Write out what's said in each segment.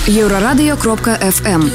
Еврорадио.FM.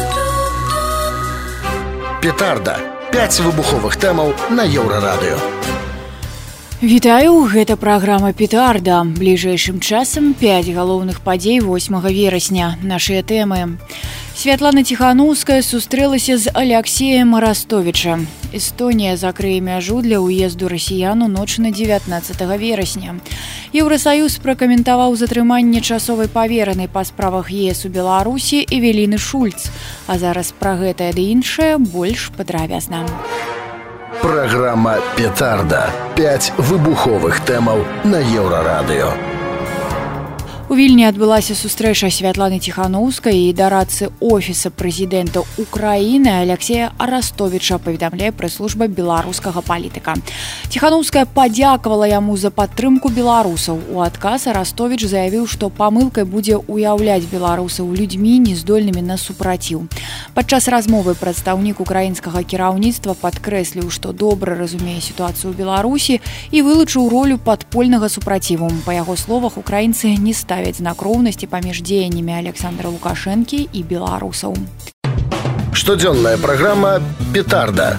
Петарда. 5 выбуховых тэмаў на Еўрарадыё. Вітаю, гэта праграма «Петарда». Бліжэйшым часам 5 галоўных падзей 8 верасня. Нашыя тэмы. Святлана Тихановская сустрэлася з Алексеем Арастовича. Эстонія закрые мяжу для ўезду расіян у ноч на 19 верасня. Еўрасаюз пракаментаваў затрыманне часовай паверанай па справах ЕС у Беларусі Эвеліны Шульц. А зараз пра гэтае ды іншае больш падрабязна. Праграма «Петарда». 5 выбуховых тэмаў на Еўрарадыё. У Вільні адбылася сустрэча Святланы Тихановскай і дарадцы офіса прэзідэнта Украіны Алексея Арастовича, паведамляе прэс-служба беларускага палітыка. Тихановская падзякавала яму за падтрымку беларусаў. У адказ Арастович заявіў, што памылкай будзе уяўляць беларусаў людзьмі, нездольнымі на супраціў. Падчас размовы прадстаўнік украінскага кіраўніцтва падкрэсліў, што добра разумее сітуацыю ў Беларусі і вылучыў ролю падпольнага супраціву. Па яго словах, украінцы не ставяць знак роўнасці паміж дзеяннямі Александра Лукашэнкі і беларусаў. Штодзённая праграма «Петарда».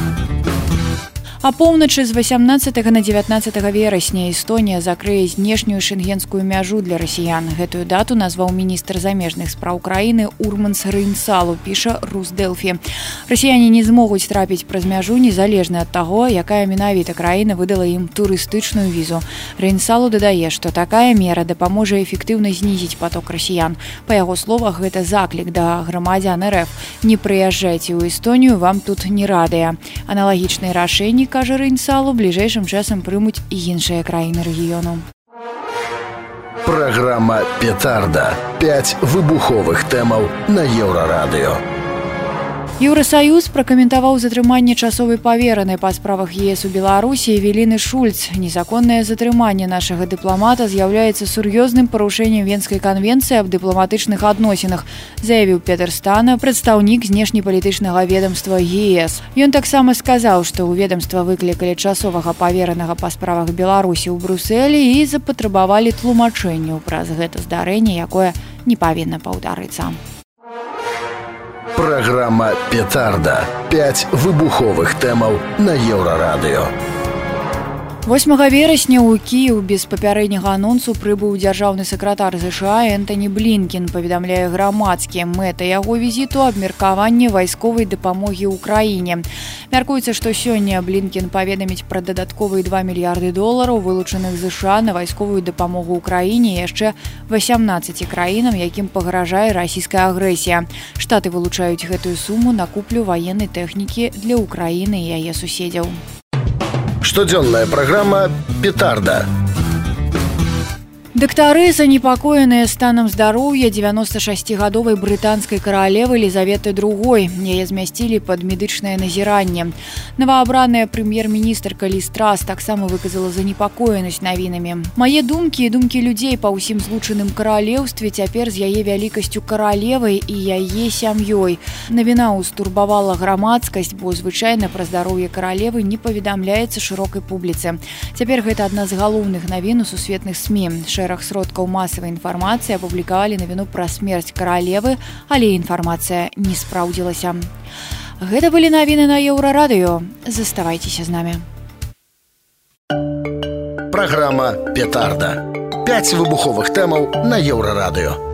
А поўначы з 18 на 19 верасня Эстонія закрые знешнюю шенгенскую мяжу для расіян. Гэтую дату назваў міністр замежных спраў краіны Урманс Рейнсалу, піша Русдэлфі. Расіяне не змогуць трапіць праз мяжу незалежна ад таго, якая менавіта краіна выдала ім турыстычную візу. Рейнсалу дадае, што такая мера дапаможа эфектыўна знізіць поток расіян. Па яго словах, гэта заклік да грамадзян РФ. Не прыязджайце ў Эстонію, вам тут не радыя. Аналагічныя рашэнні, кажа Рейнсалу, бліжэйшым часам прымуць і іншыя краіны рэгіёну. Праграма «Петарда». 5 выбуховых тэмаў на Еўрарадыё. Еўрасаюз пракаментаваў затрыманне часовай паверанай па справах ЕС у Беларусі Эвеліны Шульц. Незаконнае затрыманне нашага дыпламата з'яўляецца сур'ёзным парушэннем Венскай канвенцыі аб дыпламатычных адносінах, заявіў Петер Стана, прадстаўнік знешнепалітычнага ведамства ЕС. Ён таксама сказаў, што ў ведамства выклікалі часовага паверанага па справах Беларусі ў Брусэлі і запатрабавалі тлумачэнняў праз гэта здарэнне, якое не павінна паўтарыцца. Праграма «Петарда». 5 выбуховых тэмаў на Еўрарадыё. 8 верасня ў Кіеў без папярэдняга анонсу прыбыў дзяржаўны сакратар ЗША Энтані Блінкен, паведамляе грамадскі. Мэта яго візіту – абмеркаванне вайсковай дапамогі ўкраіне. Мяркуецца, што сёння Блінкен паведаміць пра дадатковыя $2 мільярды, вылучаных ЗША на вайсковую дапамогу ўкраіне яшчэ 18 краінам, якім пагражае расійская агрэсія. Штаты вылучаюць гэтую суму на куплю ваеннай тэхнікі для Украіны і яе суседзяў. Штодзённая праграма «Петарда». Дактары занепакоеныя станам здароўя 96-гадовай брытанскай каралевы Елізаветы II. Яе змясцілі пад медычнае назіранне. Новаабраная прэм'ер-міністрка Ліз Трас таксама выказала занепакоенасць навінамі. Мае думкі і думкі людзей па ўсім злучаным каралеўстве цяпер з яе вялікасцю каралевай і яе сям'ёй. Навіна ўстурбавала грамадскасць, бо звычайна пра здароўе каралевы не паведамляецца шырокай публіцы. Цяпер гэта адна з галоўных навін у сусветных СМІ. Шэраг сродкаў масавай інфармацыі апублікавалі навіну пра смерць каралевы, але інфармацыя не спраўдзілася. Гэта былі навіны на Еўрарадыё. Заставайцеся з намі. Праграма «Петарда». 5 выбуховых тэмаў на Еўрарадыё.